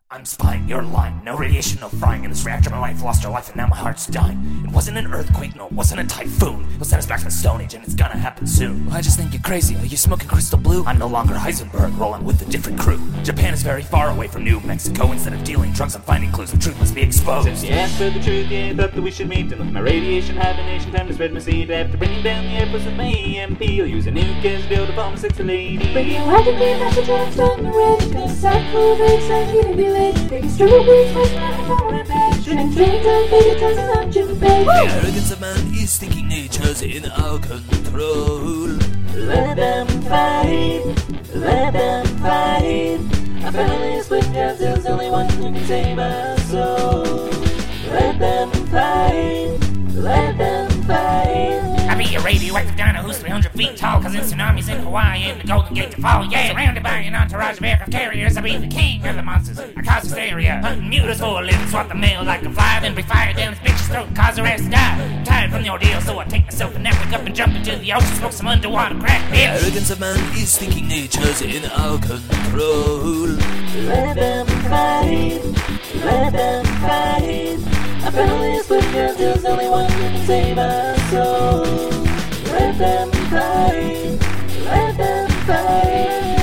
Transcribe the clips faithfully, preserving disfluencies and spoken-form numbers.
I'm spying, you're lying. No radiation, no frying. In this reactor, my wife lost her life, and now my heart's dying. It wasn't an earthquake, no, it wasn't a typhoon. It'll send us back to the Stone Age, and it's gonna happen soon. Well, I just think you're crazy. Are you smoking Crystal Blue? I'm no longer Heisenberg, rolling with a different crew. Japan is very far away from New Mexico. Instead of dealing drugs, I'm finding clues. The truth must be exposed. Since you asked for the truth, yeah, thought that we should meet. And with my radiation hibernation, time to spread my seed. After bringing down the airports with my E M P, I'll use a nuke as a build a bomb six lady. Radioactive message on starting the red. Gonna sack full of eggs and heating village. Taking struggle with my phone and page. Turning trains and big turns and not Jim Page. The arrogance of man is thinking nature's in our control. Let them fight, let them fight. I finally split down, there's only one who can save our soul. Let them fight, let them fight. I be a radioactive dino who's three hundred feet tall, causing tsunamis in Hawaii and the Golden Gate to fall. Yeah, surrounded by an entourage of aircraft carriers, I be the king of the monsters. I cause hysteria, hunting mutas for a living, swat the mail like a fly, then be fired down his bitch's throat and cause her ass to die. I'm tired from the ordeal, so I take myself a nap, wake up and jump into the ocean, smoke some underwater crack, The bitch. arrogance of man is thinking nature's in our control. Let them fight, let them fight. I finally split down, there's only one who can save our soul. Let them fight, let them fight.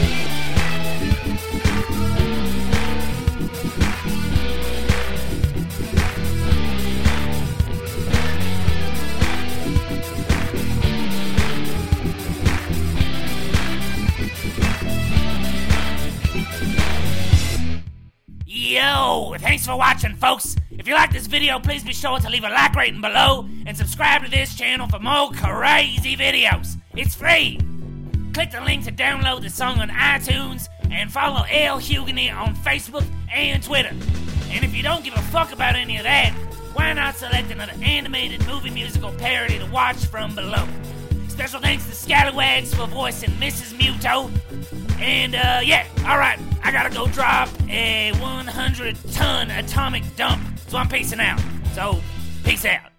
Yo, thanks for watching, folks. If you like this video, please be sure to leave a like rating below and subscribe to this channel for more crazy videos. It's free. Click the link to download the song on iTunes and follow L Hugueny on Facebook and Twitter. And if you don't give a fuck about any of that, why not select another animated movie musical parody to watch from below? Special thanks to Scallywags for voicing Missus Muto. And, uh, yeah, alright, I gotta go drop a one hundred ton atomic dump, so I'm peacing out. So, peace out.